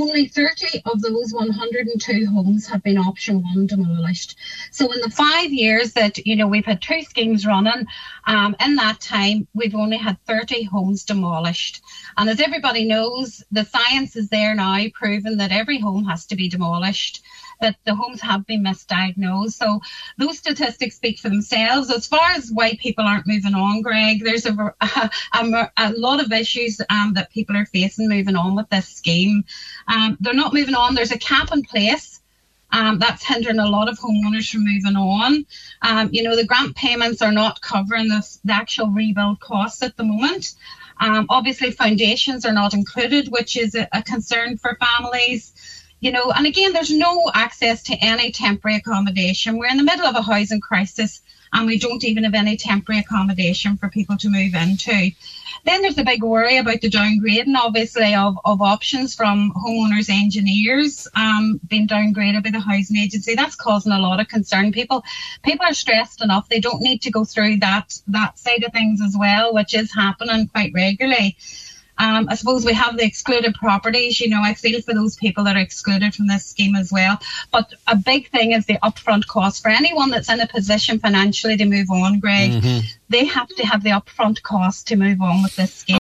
only 30 of those 102 homes have been option 1 demolished. So in the 5 years that, we've had 2 schemes running, in that time, we've only had 30 homes demolished. And as everybody knows, the science is there now proving that every home has to be demolished, that the homes have been misdiagnosed. So those statistics speak for themselves. As far as why people aren't moving on, Greg, there's a lot of issues that people are facing moving on with this scheme. They're not moving on. There's a cap in place. That's hindering a lot of homeowners from moving on. The grant payments are not covering the actual rebuild costs at the moment. Obviously, foundations are not included, which is a concern for families. And again, there's no access to any temporary accommodation. We're in the middle of a housing crisis and we don't even have any temporary accommodation for people to move into. Then there's a big worry about the downgrading, obviously, of options from homeowners' engineers being downgraded by the housing agency. That's causing a lot of concern. People are stressed enough. They don't need to go through that side of things as well, which is happening quite regularly. I suppose we have the excluded properties. I feel for those people that are excluded from this scheme as well. But a big thing is the upfront cost. For anyone that's in a position financially to move on, Greg, they have to have the upfront cost to move on with this scheme.